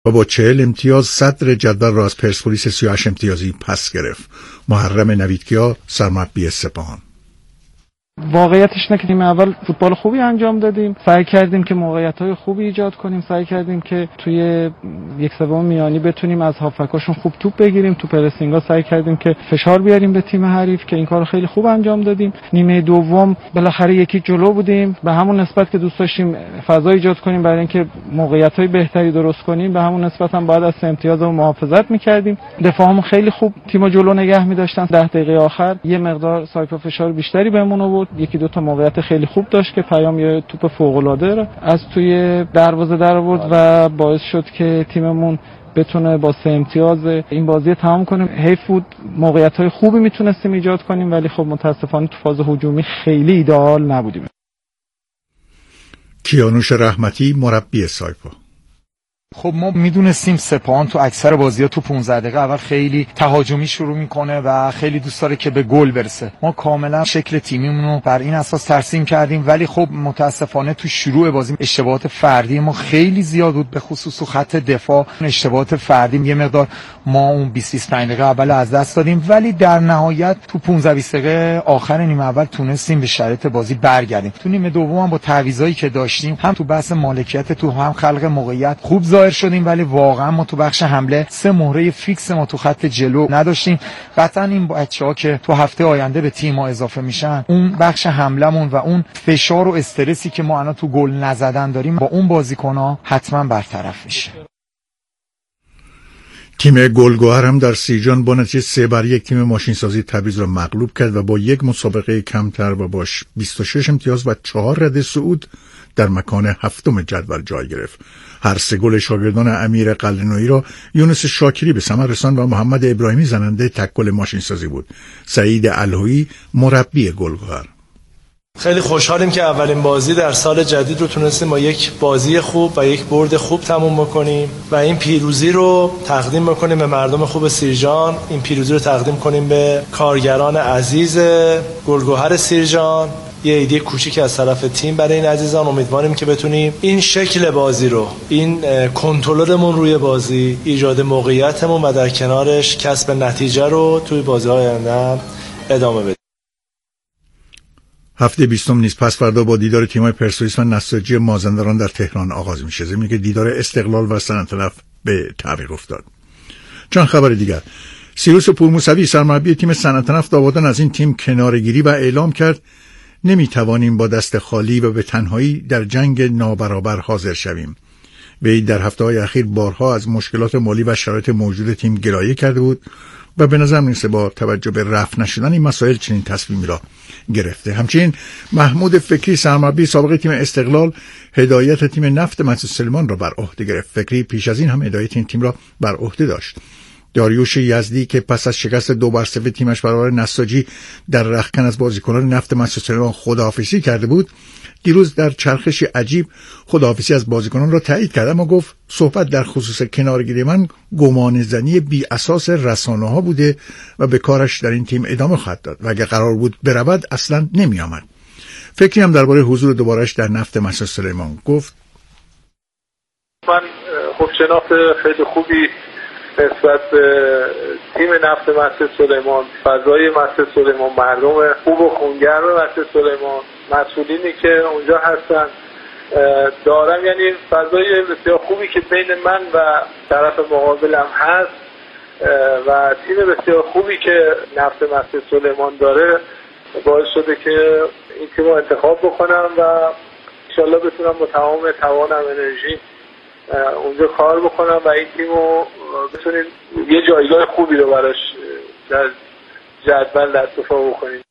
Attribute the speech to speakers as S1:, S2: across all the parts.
S1: و با 40 امتیاز صدر جدول را از پرسپولیس 38 امتیازی پس گرفت. محرم نویدکیا، سرمربی سپاهان:
S2: واقعیتش اینه که تیم اول فوتبال خوبی انجام دادیم، سعی کردیم که موقعیت‌های خوبی ایجاد کنیم، سعی کردیم که توی یک سوم میانی بتونیم از هافبکاشون خوب توپ بگیریم، تو پرسینگ‌ها سعی کردیم که فشار بیاریم به تیم حریف که این کارو خیلی خوب انجام دادیم. نیمه دوم بالاخره یکی جلو بودیم، به همون نسبت که دوست داشتیم فضا ایجاد کنیم برای اینکه موقعیت‌های بهتری درست کنیم، به همون نسبت هم باید از امتیازمون محافظت می‌کردیم. دفاعمون خیلی خوب تیمو جلو نگه می‌داشتن. 10 دقیقه آخر یه مقدار سایپا فشار بیشتری بهمون آورد، یکی دو تا موقعیت خیلی خوب داشت که پیام یه توپ فوق‌العاده از توی دروازه در آورد و باعث شد که تیممون بتونه با 3 امتیاز این بازی تمام کنیم. حیف بود، موقعیت‌های خوبی میتونستیم ایجاد کنیم ولی خب متاسفانه تو فاز هجومی خیلی ایدئال نبودیم.
S1: کیانوش رحمتی، مربی سایپا:
S3: خب ما میدونستیم سپاهان تو اکثر بازی‌ها تو 15 دقیقه اول خیلی تهاجمی شروع میکنه و خیلی دوست داره که به گل برسه. ما کاملا شکل تیمیمون رو بر این اساس ترسیم کردیم ولی خب متاسفانه تو شروع بازی اشتباهات فردی ما خیلی زیاد بود، به خصوص تو خط دفاع اشتباهات فردی یه مقدار ما اون 25 دقیقه اول از دست دادیم ولی در نهایت تو 15-20 دقیقه آخر نیمه اول تونستیم به شرایط بازی برگردیم. تو نیمه دوم هم با تعویضایی که داشتیم هم تو بحث مالکیت تو هم خلق موقعیت خوب ظاهر شدیم ولی واقعا ما تو بخش حمله 3 مهره فیکس ما تو خط جلو نداشتیم. قطعا این بچه‌ها که تو هفته آینده به تیم ما اضافه میشن اون بخش حملمون و اون فشار و استرسی که ما الان تو گل نزدن داریم با اون بازیکن‌ها حتما برطرف میشه.
S1: تیم گلگهر هم در سیجان با نتیجه 3-1 تیم ماشینسازی تبریز را مغلوب کرد و با یک مسابقه کمتر و با 26 امتیاز و 4 رده صعود در مکان هفتم جدول جای گرفت. هر 3 گل شاگردان امیر قلعه‌نویی را یونس شاکری به ثمر رساند و محمد ابراهیمی زننده تک گل ماشینسازی بود. سعید الهویی، مربی گلگهر:
S4: خیلی خوشحالیم که اولین بازی در سال جدید رو تونستیم با یک بازی خوب و یک برد خوب تموم بکنیم و این پیروزی رو تقدیم بکنیم به مردم خوب سیرجان، این پیروزی رو تقدیم کنیم به کارگران عزیز گلگهر سیرجان. یه ایده کوچیک از طرف تیم برای این عزیزان. امیدواریم که بتونیم این شکل بازی رو، این کنترلمون روی بازی، ایجاد موقعیتمون و در کنارش کسب نتیجه رو توی بازی‌های آینده ادامه بدیم.
S1: هفته 20 نیز پس فردا با دیدار تیم‌های پرسپولیس و نساجی مازندران در تهران آغاز میشه، زمینی که دیدار استقلال و سنت‌نفت به تعویق افتاد. چند خبر دیگر: سیروس پورموسوی سرمربی تیم سنت‌نفت آبادان از این تیم کناره‌گیری و اعلام کرد نمیتوانیم با دست خالی و به تنهایی در جنگ نابرابر حاضر شویم. وی در هفته‌های اخیر بارها از مشکلات مالی و شرایط موجود تیم گلایه کرده بود و به نظر میرسه با توجه به رفع نشدن این مسائل چنین تصمیمی را گرفته. همچنین محمود فکری سرمربی سابق تیم استقلال هدایت تیم نفت مسجد سلیمان را بر عهده گرفت. فکری پیش از این هم هدایت این تیم را بر عهده داشت. داریوش یزدی که پس از شکست 2-0 تیمش برابر نساجی در رختکن از بازیکنان نفت مسجد سلیمان خداحافظی کرده بود، دیروز در چرخشی عجیب خداحافظی از بازیکنان را تایید کرد، اما گفت صحبت در خصوص کنارگیری من گمانه‌زنی بی اساس رسانه‌ها بوده و به کارش در این تیم ادامه خواهد داد و اگر قرار بود برود اصلا نمی آمد. فکری هم درباره حضور دوبارش در نفت مسجد سلیمان گفت:
S5: من خب شناخت خیلی خوبی نسبت به تیم نفت مسجد سلیمان، فضای مسجد سلیمان، مردم خوب و خونگرم مسجد سلیمان، مسئولینی که اونجا هستن دارم، یعنی فضای بسیار خوبی که بین من و طرف مقابلم هست و تیم بسیار خوبی که نفت مسجد سلیمان داره باعث شده که این تیم رو انتخاب بکنم و انشالله بتونم با تمام توانم، انرژی اونجا کار بکنم و این تیم رو بتونیم یه جایگاه خوبی رو براش در جدول دست و پا بکنیم.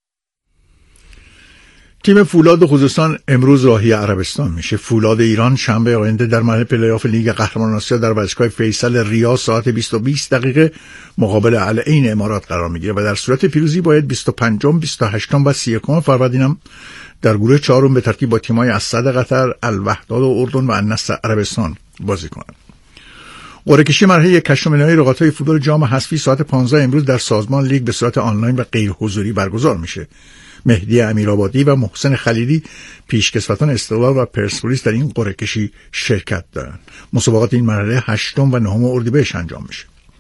S1: تیم فولاد خوزستان امروز راهی عربستان میشه. فولاد ایران شنبه آینده در مرحله پلی‌آف لیگ قهرمانان آسیا در ورزشگاه فیصل ریاض ساعت 20:20 مقابل العین امارات قرار میگیره و در صورت پیروزی باید 25م، 28م و 31م فروردین هم در گروه چهارم به ترتیب با تیم‌های اسد قطر، الوحداد و اردن و النصر عربستان بازی کنند. قرعه کشی مرحله کشم نهایی رقابت‌های فوتبال جام حذفی ساعت 15 امروز در سازمان لیگ به صورت آنلاین و غیر حضوری برگزار میشه. مهدی امیرآبادی و محسن خلیلی پیشکسوتان استقلال و پرسپولیس در این قرعه کشی شرکت دارند. مسابقات این مرحله 8 و 9 اردیبهشت انجام میشه.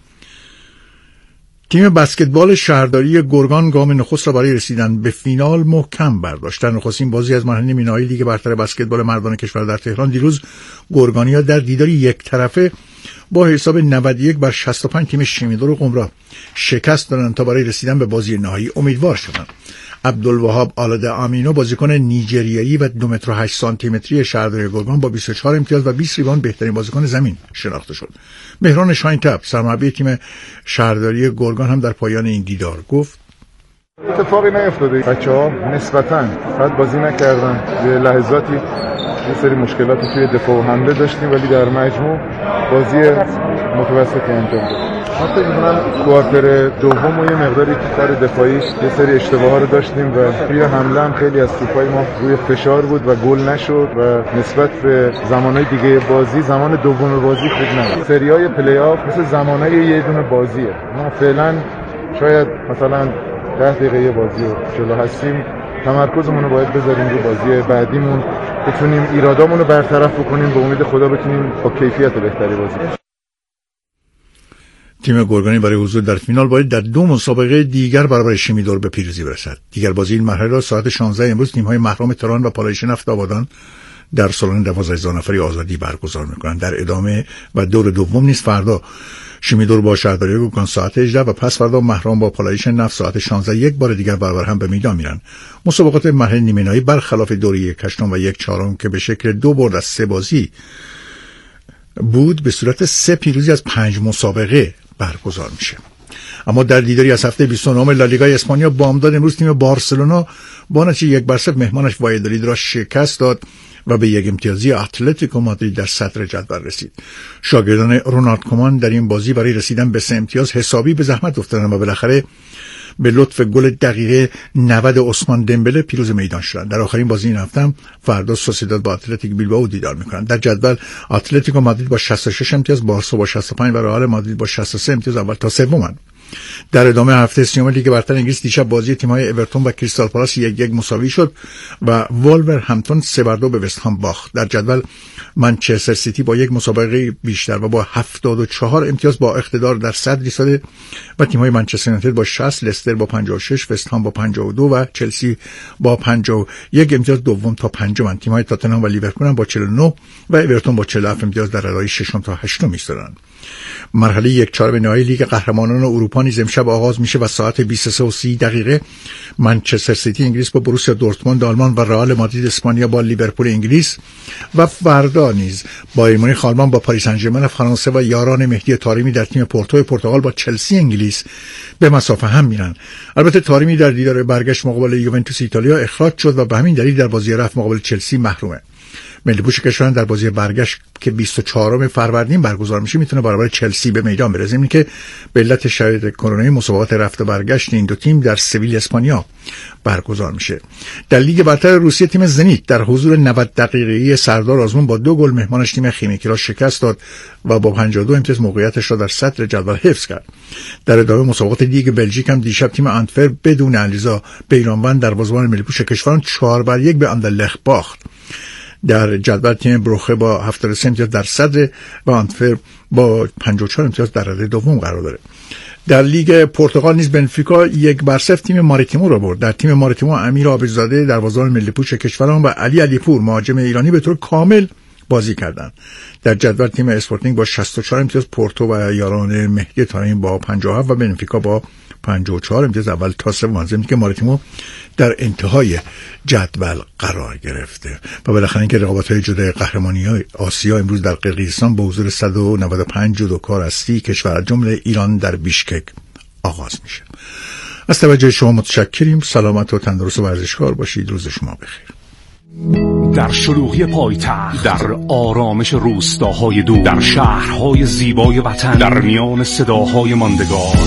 S1: تیم بسکتبال شهرداری گرگان گام نخست را برای رسیدن به فینال محکم برداشت. در نخستین بازی از مرحله نیمه‌نهایی لیگ برتر بسکتبال مردان کشور در تهران دیروز گرگانی‌ها در دیداری یک طرفه با حساب 91-65 تیم شیمیدور قم را شکست دادند تا برای رسیدن به بازی نهایی امیدوار شدند. عبدالوهاب آلاده آمینو بازیکن نیجریایی و 2 متر و 8 سانتی متری شهرداری گرگان با 24 امتیاز و 20 ریباند بهترین بازیکن زمین شناخته شد. مهران شاینتب سرمربی تیم شهرداری گرگان هم در پایان این دیدار گفت:
S6: اتفاقی نیفتاده، بچه‌ها نسبتاً بد بازی نکردن، به لحظاتی یه سری مشکلاتی توی دفاع و حمله داشتیم ولی در مجموع بازی متوسطی انجام دادیم. من فکر می‌کنم کوارتر دوم و یه مقداری تو کار دفاعی یه سری اشتباهات رو داشتیم و توی حمله هم خیلی از توپای ما روی فشار بود و گل نشد و نسبت به زمانهای دیگه بازی زمان دوم بازی خوب نبود. سریای پلی آف مثل زمانهای یه دونه بازیه. ما فعلا شاید مثلا 10 دقیقه یه بازی رو جلو هستیم، تمرکزمون رو باید بذاریم رو بازی بعدیمون، بتونیم ایرادامون رو برطرف بکنیم، به امید خدا بتونیم با کیفیت بهتری بازی کنیم.
S1: تیم گرگانی برای حضور در فینال باید در 2 مسابقه دیگر برابر شیمیدور به پیروزی برسد. دیگر بازی این مرحله را ساعت 16 امروز تیم‌های محرم تهران و پالایش نفت آبادان در سالن 12,000 نفری آزادی برگزار می‌کنند. در ادامه و دور دوم نیز فردا شیمیدور با شهرداری گرگان ساعت 18 و پس فردا محرم با پالایش نفت ساعت 16 یک بار دیگر برابر هم به میدان میرن. مسابقات مرحله نیمه‌نهایی برخلاف دوره 1/8 و 1/4 که به شکل 2 برد از 3 بازی بود به صورت 3 پیروزی از 5 مسابقه برگزار میشه. اما در دیداری از هفته 29 لالیگای اسپانیا بامداد امروز تیم بارسلونا با نتیجه 1-0 مهمانش وایادولید را شکست داد و به 1 امتیازی اتلتیکو مادرید در صدر جدول رسید. شاگردان رونالد کومان در این بازی برای رسیدن به 3 امتیاز حسابی به زحمت افتادند و بالاخره به لطف گل دقیقه 90 عثمان دمبله پیروز میدان شدند. در آخرین بازی این هفته فردا سوسیداد با اتلتیک بیلبائو دیدار می‌کنند. در جدول اتلتیکو مادرید با 66 امتیاز، بارسا با 65 و رئال مادرید با 63 امتیاز اول تا سومند. در ادامه هفته سیوم لیگ برتر انگلیس دیشب بازی تیم‌های اورتون و کریستال پالاس 1-1 مساوی شد و وولورهمپتون 3-2 به وست هم باخت. در جدول منچستر سیتی با 1 مسابقه بیشتر و با 74 امتیاز با اقتدار در صدر ایستاده و تیم‌های منچستر یونایتد با 60، لستر با 56، وست هم با 52 و چلسی با 51 امتیاز دوم تا پنجم. تیم‌های تاتنهام و لیورپول هم با 49 و اورتون با 47 امتیاز در رده ششم تا هشتم ایستادند. مرحله 1/4 نهایی لیگ قهرمانان اروپا نیز امشب آغاز میشه و ساعت 23:30 منچستر سیتی انگلیس با بروسیا دورتموند آلمان و رئال مادرید اسپانیا با لیورپول انگلیس و فردا نیز بایر مونیخ آلمان با پاریس سن ژرمن فرانسه و یاران مهدی طارمی در تیم پورتو پرتغال با چلسی انگلیس به مسافه هم میرن. البته طارمی در دیدار برگشت مقابل یوونتوس ایتالیا اخراج شد و به همین دلیل در بازی رفت مقابل چلسی محرومه. ملی‌پوش کشور در بازی برگشت که 24 فروردین برگزار میشه میتونه برابر چلسی به میدان بره، ضمن که به علت شرایط کرونایی مسابقات رفت و برگشت این دو تیم در سویل اسپانیا برگزار میشه. در لیگ برتر روسیه تیم زنیت در حضور 90 دقیقه‌ای سردار آزمون با 2 گل مهمانش تیم خیمکی را شکست داد و با 52 امتیاز موقعیتش را در صدر جدول حفظ کرد. در ادامه مسابقات لیگ بلژیک هم دیشب تیم آنتورپ بدون علیرضا بیرانوند دروازه‌بان ملی‌پوش کشوران 4-1 به اندرلخت باخت. در جدول تیم بروخه با 73 امتیاز در صدر و آنتورپ با 54 امتیاز در رده دوم قرار داره. در لیگ پرتغال نیز بنفیکا 1-0 تیم ماریتیمو را برد. در تیم ماریتیمو امیر عابدزاده دروازه‌بان ملی‌پوش کشوران و علی علیپور مهاجم ایرانی به طور کامل بازی کردند. در جدول تیم اسپورتینگ با 64 امتیاز، پورتو و یاران مهدی طارمی با 57 و بنفیکا با 54 امتیاز اول تا سوم، ضمن که ماریتیمو در انتهای جدول قرار گرفته. و بالاخره اینکه رقابت‌های جدای قهرمانی آسیا امروز در قرقیزستان با حضور 195 جودوکار از 30 کشور جمله ایران در بیشکک آغاز میشه. از توجه شما متشکریم. سلامت و تندرست و ورزشکار باشید. روز شما بخیر.
S7: در شلوغی پایتخت، در آرامش روستاهای دور، در شهرهای زیبای وطن، در میان صداهای ماندگار،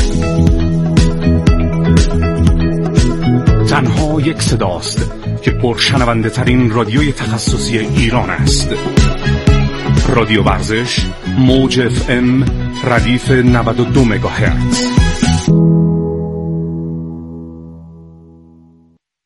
S7: تنها یک صداست که پرشنونده ترین رادیوی تخصصی ایران است. رادیو ورزش، موج FM، ردیف 92 مگاهرتز.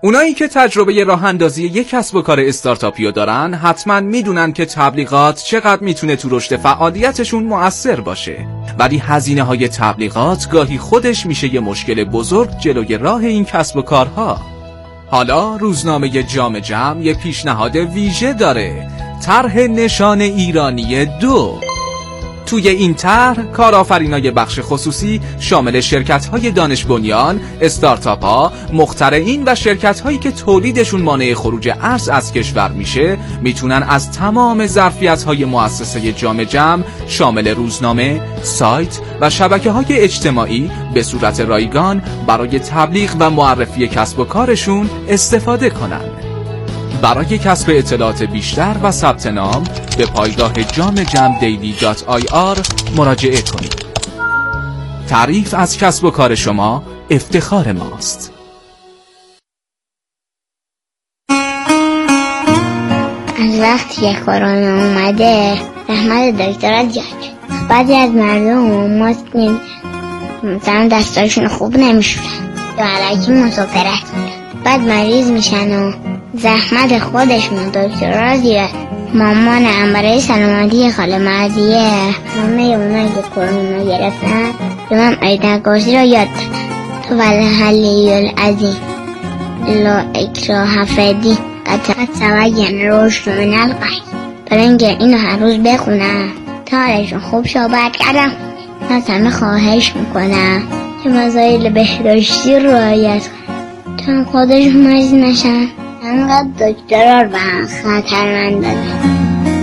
S8: اونایی که تجربه راه اندازی یک کسب و کار استارتاپی رو دارن حتما میدونن که تبلیغات چقدر میتونه تو رشد فعالیتشون مؤثر باشه، ولی هزینه‌های تبلیغات گاهی خودش میشه یه مشکل بزرگ جلوی راه این کسب و کارها. حالا روزنامه جام جم یه پیشنهاد ویژه داره، طرح نشان ایرانی 2. توی این طرح کارآفرینای بخش خصوصی شامل شرکت‌های دانش بنیان، استارتاپ‌ها، مخترعین و شرکت‌هایی که تولیدشون مانع خروج ارز از کشور میشه میتونن از تمام ظرفیت‌های مؤسسه جام جم شامل روزنامه، سایت و شبکه‌های اجتماعی به صورت رایگان برای تبلیغ و معرفی کسب و کارشون استفاده کنن. برای کسب اطلاعات بیشتر و ثبت نام به پایگاه jamjamdaily.ir مراجعه کنید. تعریف از کسب و کار شما افتخار ماست.
S9: از وقتی که کرونا اومده زحمت دکترها زیاد شد. بعضی از مردم ماسک نمیزنن، مثلا دستاشون خوب نمیشورن یا علکی مسافرت میرن، بعد مریض میشن و زحمت خودشون دکترها زیاد. مامانم برای سلامتی خاله مرضیه همه اونایی که کرونا گرفتن به من آیت کرسی رو یاد دادن. تو والحلی العظیم لا اکراه فی قد تبین الرشد من الغی. برای اینکه اینو هر روز بخونم تا حالشون خوب شو برگردم. من از همه خواهش میکنم که مسائل بهداشتی رو رعایت کنن تا خودشون مریض نشن. انقدر دکترها رو به خطرمند دادن.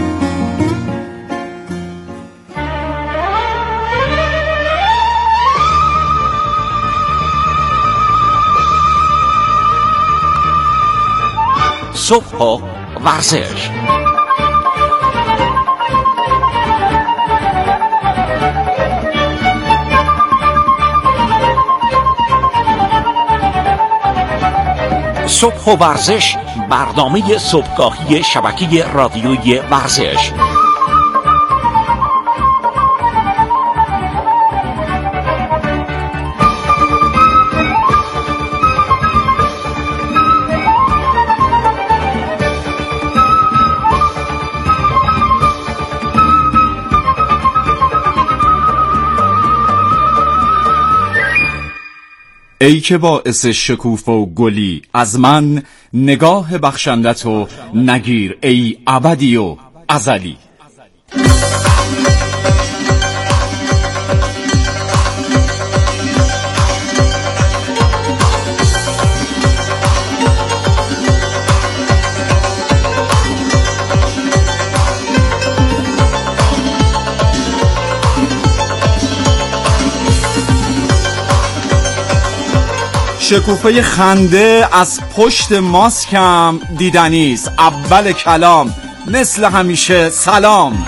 S10: صبح و ورزش. صبح و ورزش، برنامه صبحگاهی شبکه رادیویی ورزش.
S11: ای که باعث شکوفه و گلی از من نگاه بخشندت و نگیر ای ابدی و ازلی. شکوفه خنده از پشت ماسکم دیدنیست. اول کلام مثل همیشه سلام.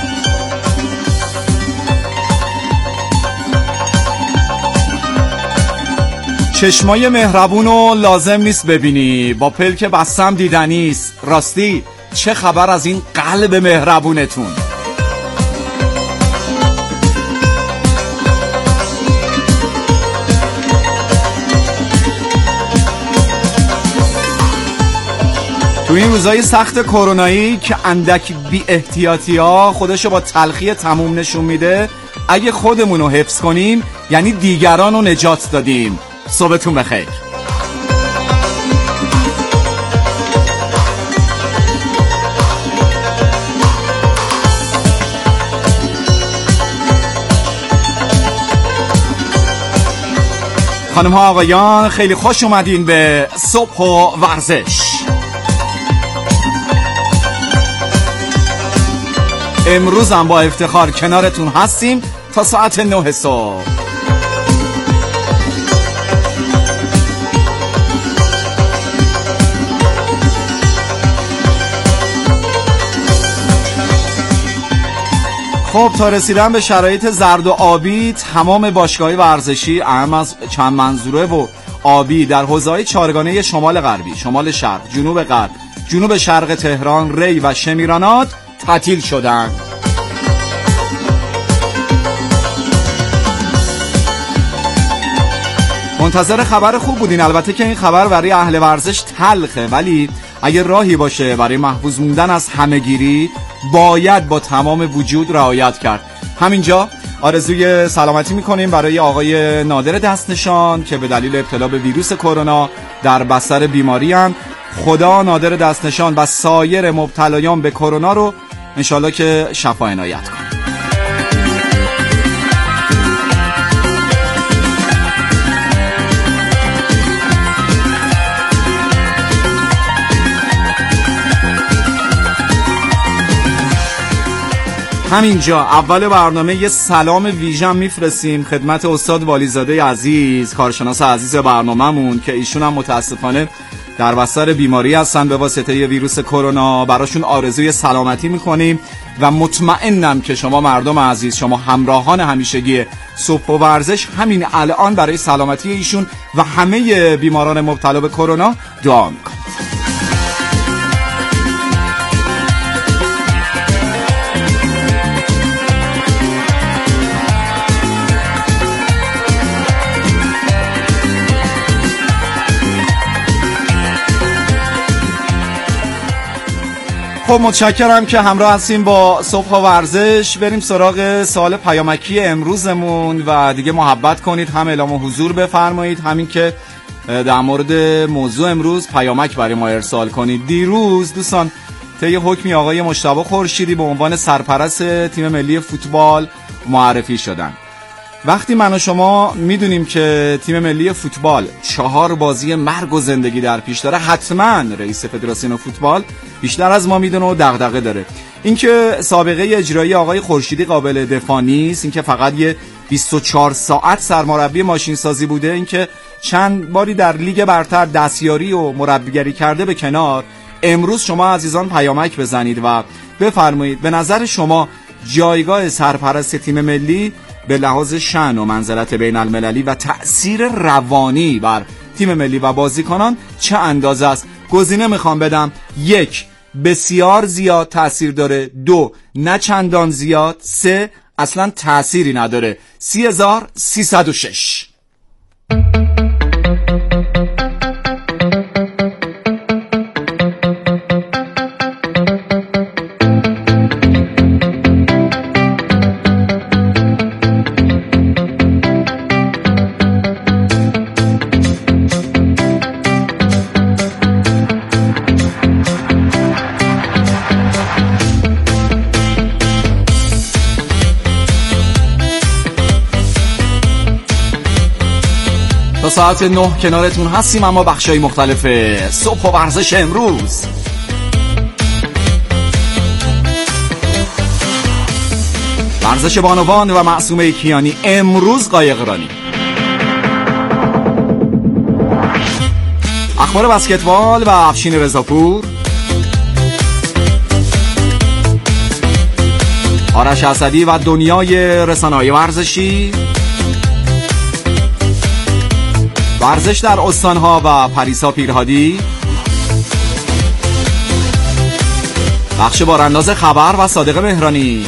S11: چشمای مهربونو لازم نیست ببینی، با پلک بستم دیدنیست. راستی چه خبر از این قلب مهربونتون؟ تو این روزای سخت کرونایی که اندک بی احتیاطی ها خودشو با تلخی تموم نشون میده، اگه خودمونو حفظ کنیم یعنی دیگران رو نجات دادیم. صبحتون بخیر. خانم ها آقایان، خیلی خوش اومدین به صبح و ورزش. امروز هم با افتخار کنارتون هستیم تا ساعت 9 صبح. خب تا رسیدن به شرایط زرد و آبی، تمام باشگاه‌های ورزشی اهم از چند منظوره و آبی در حوزه‌های چهارگانه شمال غربی، شمال شرق، جنوب غرب، جنوب شرق تهران، ری و شمیرانات تعطیل شدن. منتظر خبر خوب بودین. البته که این خبر برای اهل ورزش تلخه، ولی اگه راهی باشه برای محفوظ موندن از همه‌گیری باید با تمام وجود رعایت کرد. همینجا آرزوی سلامتی میکنیم برای آقای نادر دستنشان که به دلیل ابتلا به ویروس کرونا در بستر بیماری هستند. خدا نادر دستنشان و سایر مبتلایان به کرونا رو انشالله که شفا عنایت کنه. همینجا اول برنامه یه سلام ویژه میفرستیم خدمت استاد والیزاده عزیز، کارشناس عزیز برنامه‌مون که ایشون هم متاسفانه در بستر بیماری هستن به واسطه ویروس کرونا. براشون آرزوی سلامتی میکنیم و مطمئنم که شما مردم عزیز، شما همراهان همیشگی صبح و ورزش، همین الان برای سلامتی ایشون و همه بیماران مبتلا به کرونا دعا میکنید. خب متشکرم که همراه هستیم با صبح و ورزش. بریم سراغ سوال پیامکی امروزمون و دیگه محبت کنید، هم اعلام حضور بفرمایید، همین که در مورد موضوع امروز پیامک برای ما ارسال کنید. دیروز دوستان طی حکمی آقای مجتبی خورشیدی به عنوان سرپرست تیم ملی فوتبال معرفی شدن. وقتی من و شما میدونیم که تیم ملی فوتبال 4 بازی مرگ و زندگی در پیش داره، حتما رئیس فدراسیون فوتبال بیشتر از ما میدونه و دغدغه داره. اینکه سابقه اجرایی آقای خورشیدی قابل دفاع نیست، اینکه فقط یه 24 ساعت سرمربی ماشین سازی بوده، اینکه چند باری در لیگ برتر دستیاری و مربیگری کرده به کنار، امروز شما عزیزان پیامک بزنید و بفرمایید به نظر شما جایگاه سرپرست تیم ملی به لحاظ شأن و منزلت بین المللی و تأثیر روانی بر تیم ملی و بازیکنان چه اندازه است؟ گزینه میخوام بدم: 1 بسیار زیاد تأثیر داره، 2 نه چندان زیاد، 3 اصلا تأثیری نداره. 30306. تا ساعت 9 کنارتون هستیم، اما بخشای مختلف صبح و ورزش امروز. ورزش بانوان و معصومه کیانی امروز قایقرانی. اخبار بسکتبال و افشین رضاپور. آرش اسدی و دنیای رسانه‌های ورزشی. ورزش در استانها و پریسا پیرهادی. بخش بارانداز خبر و صادق مهرانی.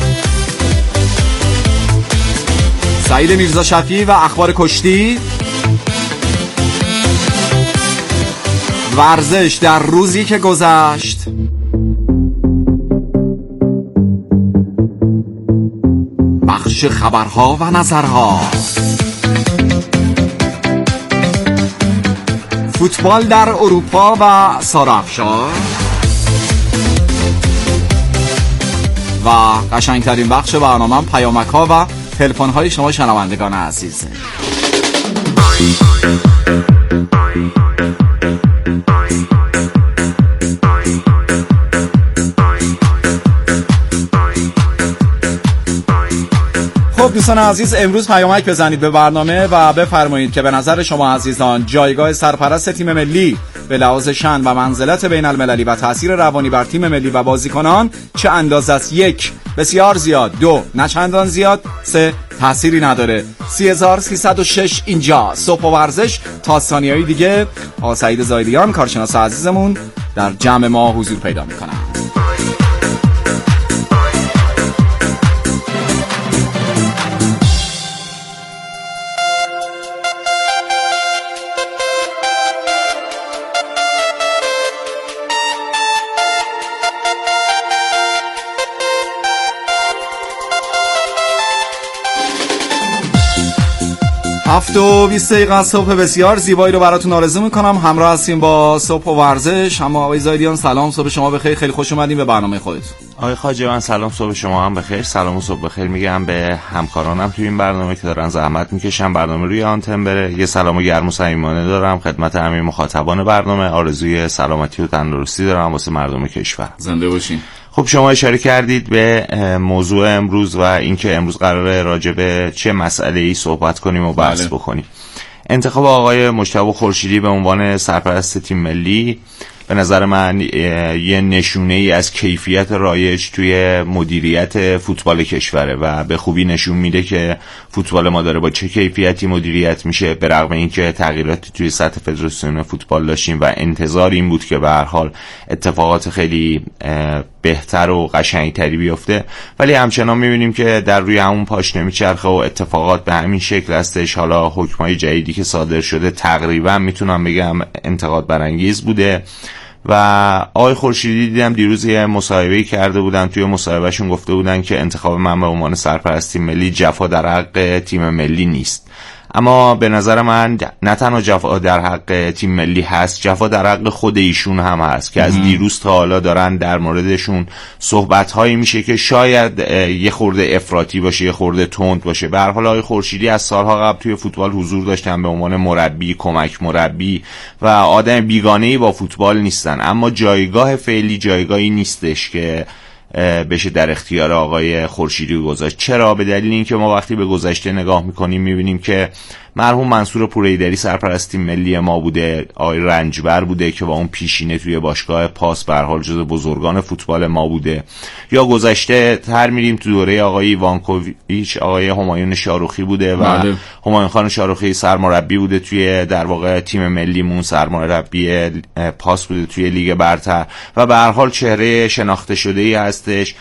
S11: سعید میرزا شفیعی و اخبار کشتی. ورزش در روزی که گذشت. بخش خبرها و نظرها. فوتبال در اروپا و سارا افشار. و قشنگترین بخش برنامه پیامک ها و تلفن های شما شنوندگان عزیزه. خب دوستان عزیز، امروز پیامک بزنید به برنامه و بفرمایید که به نظر شما عزیزان جایگاه سرپرست تیم ملی به لحاظ شأن و منزلت بین المللی و تأثیر روانی بر تیم ملی و بازیکنان چه اندازه است؟ 1 بسیار زیاد، 2 نه چندان زیاد، 3 تأثیری نداره. 30306 اینجا صبح و ورزش. تا ثانیه‌ای دیگه آقا سعید زایدیان کارشناس عزیزمون در جمع ما حضور پیدا میکنن. 7:20 صبح بسیار زیبایی رو براتون آرزو میکنم. همراه هستیم با صبح و ورزش. اما آقای زایدیان سلام، صبح شما بخیر، خیلی خوش اومدین به برنامه خودتون.
S12: آقای خواجه‌وند سلام، صبح شما هم بخیر. سلام و صبح بخیر میگم به همکارانم توی این برنامه که دارن زحمت میکشن برنامه روی آنتن بره. یه سلام گرم و صمیمانه دارم خدمت همه مخاطبان برنامه. آرزوی سلامتی و تندرستی دارم واسه مردم کشور.
S11: زنده باشین.
S12: خب شما اشاره کردید به موضوع امروز و اینکه امروز قراره راجع به چه مسئله‌ای صحبت کنیم و بحث بکنیم. انتخاب آقای مجتبی خورشیدی به عنوان سرپرست تیم ملی به نظر من یه نشونه ای از کیفیت رایج توی مدیریت فوتبال کشوره و به خوبی نشون میده که فوتبال ما داره با چه کیفیتی مدیریت میشه، به رغم اینکه تغییراتی توی سطح فدراسیون فوتبال داشتیم و انتظار این بود که به هر حال اتفاقات خیلی بهتر و قشنگتری بیفته، ولی همچنان میبینیم که در روی همون پاشنه میچرخه و اتفاقات به همین شکل هستش. حالا حکمای جدیدی که صادر شده تقریبا میتونم بگم انتقاد برانگیز بوده و آقای خورشیدی دیدم دیروز یه مصاحبه‌ای کرده بودن، توی مصاحبهشون گفته بودن که انتخاب من به عنوان سرپرست تیم ملی جفا در حق تیم ملی نیست. اما به نظر من نه تنها جفا در حق تیم ملی هست، جفا در حق خود ایشون هم هست که از دیروز تا حالا دارن در موردشون صحبت‌هایی میشه که شاید یه خورده افراطی باشه، یه خورده تند باشه. به هر حال آقای خورشیدی از سالها قبل توی فوتبال حضور داشتن به عنوان مربی، کمک مربی و آدم بیگانه‌ای با فوتبال نیستن، اما جایگاه فعلی جایگاهی نیستش که بشه در اختیار آقای خورشیدی گذاشت. چرا؟ به دلیل اینکه ما وقتی به گذشته نگاه میکنیم میبینیم که مرحوم منصور پورایدری سرپرست تیم ملی ما بوده، آقای رنجبر بوده که با اون پیشینه توی باشگاه پاس به هر حال جزو بزرگان فوتبال ما بوده، یا گذشته تر میریم تو دوره آقای ایوانکوویچ آقای همایون شاروخی بوده و همایون خان شاروخی سرمربی بوده توی در واقع تیم ملیمون، سرمربی پاس بوده توی لیگ برتر و به هر حال چهره شناخته شده‌ای هستش.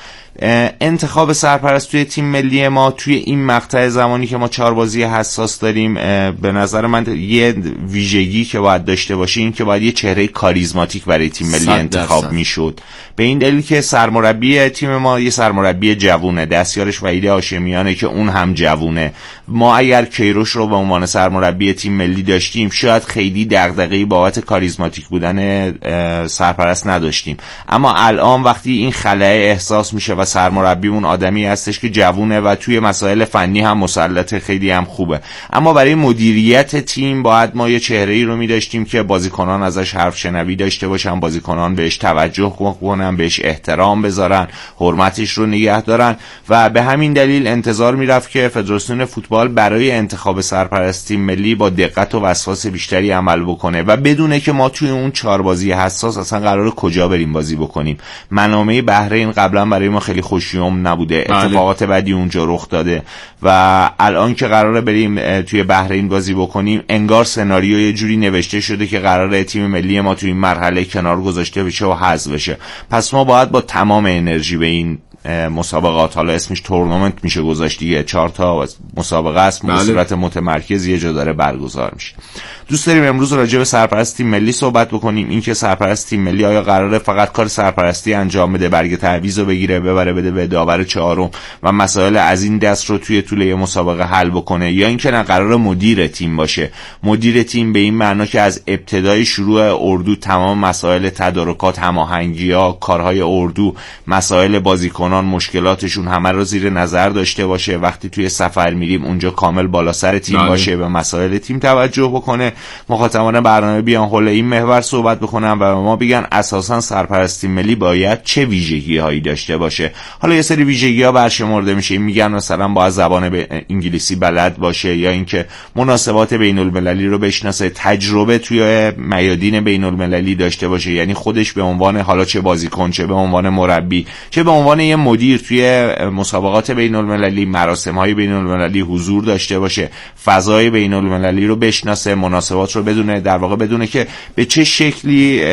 S12: انتخاب سرپرست توی تیم ملی ما توی این مقطع زمانی که ما 4 بازی حساس داریم، به نظر من یه ویژگی که باید داشته باشه این که باید یه چهره کاریزماتیک برای تیم ملی انتخاب میشد، به این دلیل که سرمربی تیم ما یه سرمربی جوونه، دستیارش وحید هاشمیانه که اون هم جوونه. ما اگر کیروش رو به عنوان سرمربی تیم ملی داشتیم شاید خیلی دغدغه‌ای بابت کاریزماتیک بودن سرپرست نداشتیم، اما الان وقتی این خلأ احساس میشه و سرمربیمون آدمی هستش که جوونه و توی مسائل فنی هم مسلط، خیلی هم خوبه، اما برای مدیریت تیم باید ما یه چهره‌ای رو می‌داشتیم که بازیکنان ازش حرف شنوی داشته باشن، بازیکنان بهش توجه کنن، بهش احترام بذارن، حرمتش رو نگه دارن و به همین دلیل انتظار میرفت که فدراسیون فوتبال برای انتخاب سرپرست تیم ملی با دقت و وسواس بیشتری عمل بکنه و بدونه که ما توی اون 4 بازی حساس اصلا قراره کجا بریم بازی بکنیم. منامه بحرین قبلا برای ما خیلی خوشیوم نبوده، اتفاقات بعدی اونجا رخ داده و الان که قراره بریم توی بحرین بازی بکنیم انگار سناریو یه جوری نوشته شده که قراره تیم ملی ما توی این مرحله کنار گذاشته بشه و حذف بشه. پس ما باید با تمام انرژی به این مسابقات، حالا اسمش تورنمنت میشه گذاشت دیگه، 4 تا مسابقه است، به صورت متمرکز یه جا داره برگزار میشه. دوست داریم امروز راجع به سرپرست تیم ملی صحبت بکنیم. این که سرپرست تیم ملی آیا قراره فقط کار سرپرستی انجام بده، برگ تعویض رو بگیره ببره بده به داور 4م و مسائل از این دست رو توی طول یه مسابقه حل بکنه، یا اینکه نه قراره مدیر تیم باشه. مدیر تیم به این معنا که از ابتدای شروع اردو تمام مسائل تدارکات، هماهنگی‌ها، کارهای اردو، مسائل بازیکنان، مشکلاتشون همه رو زیر نظر داشته باشه. وقتی توی سفر میریم اونجا کامل بالا سر تیم باشه، به مسائل تیم توجه بکنه. مخاطبان برنامه بیان حول این محور صحبت بکنن و ما بگن اساسا سرپرست تیم ملی باید چه ویژگی‌هایی داشته باشه. حالا یه سری ویژگی‌ها برشمرده میشه، میگن مثلا باید زبان انگلیسی بلد باشه، یا اینکه مناسبات بین‌المللی رو بشناسه، تجربه توی میادین بین‌المللی داشته باشه، یعنی خودش به عنوان حالا چه بازیکن، چه به عنوان مربی، چه به عنوان یه مدیر توی مسابقات بین‌المللی، مراسم‌های بین‌المللی حضور داشته باشه، فضای بین‌المللی رو بشناسه، مناسبات رو بدونه، در واقع بدونه که به چه شکلی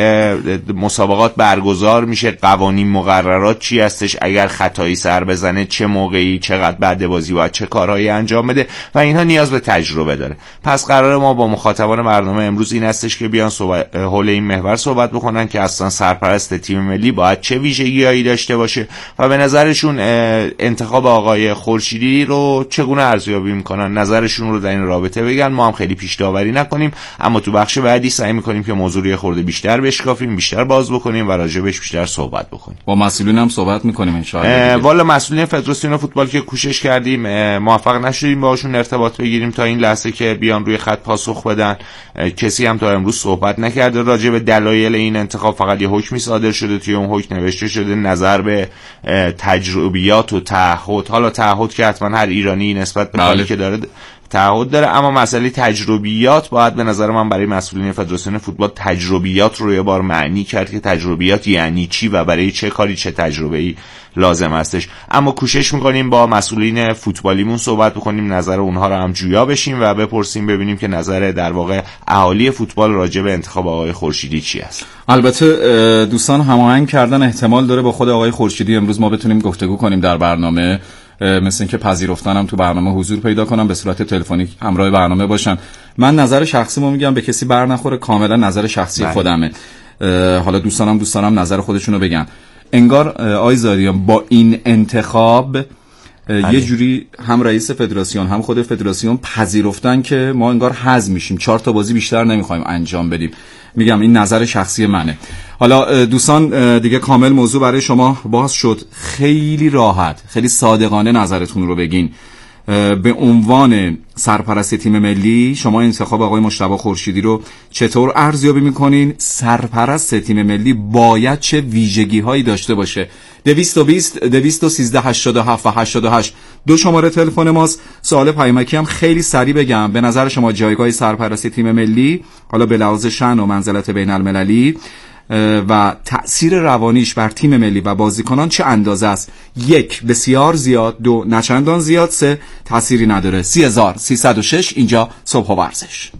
S12: مسابقات برگزار میشه، قوانین مقررات چی هستش، اگر خطایی سر بزنه چه موقعی، چقدر بعد بازی باید چه کارهایی انجام بده و اینها نیاز به تجربه داره. پس قراره ما با مخاطبان برنامه امروز این هستش که بیان حول این محور صحبت بکنن که اصلا سرپرست تیم ملی باید چه ویژگی‌هایی داشته باشه و به نظرشون انتخاب آقای خورشیدی رو چگونه ارزیابی میکنن، نظرشون رو در این رابطه بگن، ما هم خیلی پیش داوری نکنیم، اما تو بخش بعدی سعی میکنیم که موضوع رو خورده بیشتر بشکافیم، بیشتر باز بکنیم و راجبش بیشتر صحبت بکنیم.
S13: با مسئولین هم صحبت میکنیم ان شاءالله.
S12: والا مسئولین فدراسیون فوتبال که کوشش کردیم موفق نشدیم باهاشون ارتباط بگیریم تا این لحظه که بیان روی خط پاسخ بدن. کسی هم تا امروز صحبت نکرده راجع به دلایل این انتخاب، فقط یه حکمی صادر شده، توی اون حکم نوشته شده نظر به تجربیات و تعهد. حالا تعهد که حتما هر ایرانی نسبت به کاری که داره تعهد داره، اما مسئله تجربیات باید به نظر من برای مسئولین فدراسیون فوتبال تجربیات رو یه بار معنی کرد که تجربیات یعنی چی و برای چه کاری چه تجربه‌ای لازم هستش. اما کوشش میکنیم با مسئولین فوتبالیمون صحبت بکنیم، نظر اونها رو هم جویا بشیم و بپرسیم ببینیم که نظر در واقع اهالی فوتبال راجع به انتخاب آقای خورشیدی چی است.
S13: البته دوستان هماهنگ کردن احتمال داره با خود آقای خورشیدی امروز ما بتونیم گفتگو کنیم در برنامه، مثل اینکه پذیرفتن هم تو برنامه حضور پیدا کنم، به صورت تلفنی همراه برنامه باشن. من نظر شخصیمو میگم، به کسی بر نخوره، کاملا نظر شخصی خودمه. حالا دوستانم نظر خودشونو بگن. انگار آقای زاریان با این انتخاب یه جوری هم رئیس فدراسیون هم خود فدراسیون پذیرفتن که ما انگار حذف میشیم، 4 تا بازی بیشتر نمیخوایم انجام بدیم. میگم این نظر شخصی منه. حالا دوستان دیگه کامل موضوع برای شما باز شد، خیلی راحت خیلی صادقانه نظرتون رو بگین. به عنوان سرپرست تیم ملی شما انتخاب آقای مجتبی خورشیدی رو چطور ارزیابی میکنین؟ سرپرست تیم ملی باید چه ویژگی هایی داشته باشه؟ 220 213 87 و 88 دو شماره تلفن ماست. سوال پیامکی هم خیلی سریع بگم، به نظر شما جایگاه سرپرستی تیم ملی حالا به لحاظ شأن و منزلت بین المللی و تأثیر روانیش بر تیم ملی و بازیکنان چه اندازه است؟ 1 بسیار زیاد، 2 نچندان زیاد، 3 تأثیری نداره. 3306 اینجا صبح و ورزش.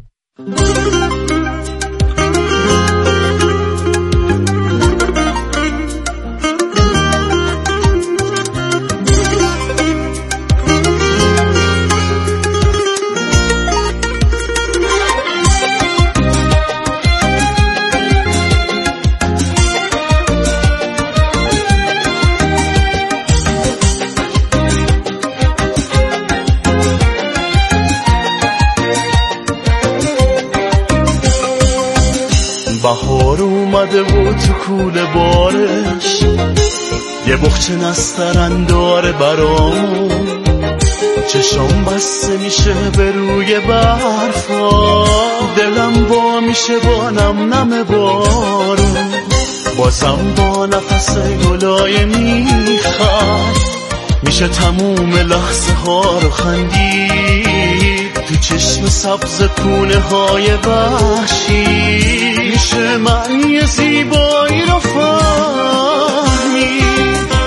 S14: بهار اومده و تو کوله بارش یه بخچه نسترن داره برامون، چشام بسته میشه به روی برفا، دلم با میشه با نم بارون، بازم با نفس گلای میخواد میشه تموم لحظه ها رو خندید، تو چشم سبز کونه های وحشی میشه معنی زیبایی رو فهمید.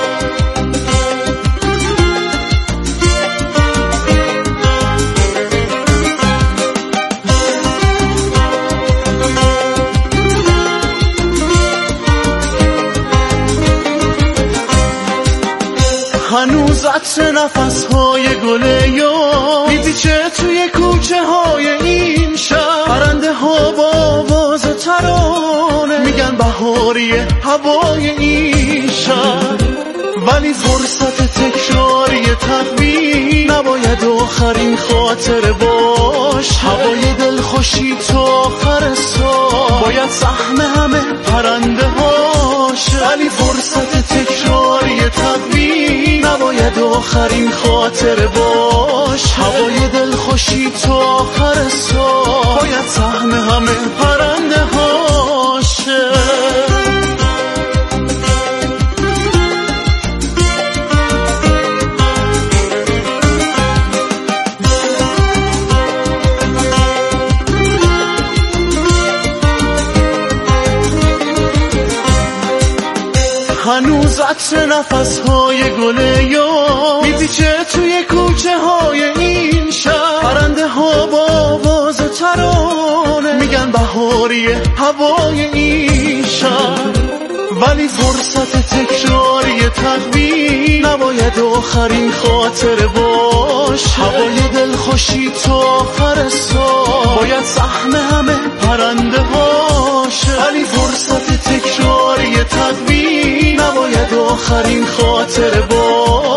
S14: هنوز عطر نفس های گله یا میپیچه توی کوچه های این شهر، پرنده ها با آواز ترانه میگن بهاریه هوای این شهر، ولی فرصت تکراری تقویم نباید آخرین خاطر باش، هوای دلخوشی تا آخر سال باید سهم همه پرنده هاش، ولی فرصت تکراری تقویم نباید آخرین خاطر باش، هوای دلخوشی تا آخر سال باید سهم همه پرنده هاشه. هنوز عطر نفس های گله یا میپیچه توی کوچه های این شهر، پرنده ها با آواز ترانه میگن بهاریه هوای این شهر، ولی فرصت تکراری تقویم نباید آخرین خاطر باش، هوای دلخوشی تا آخر سال باید سهم همه پرنده باشه، ولی فرصت تکراری تقویم نباید آخرین خاطره با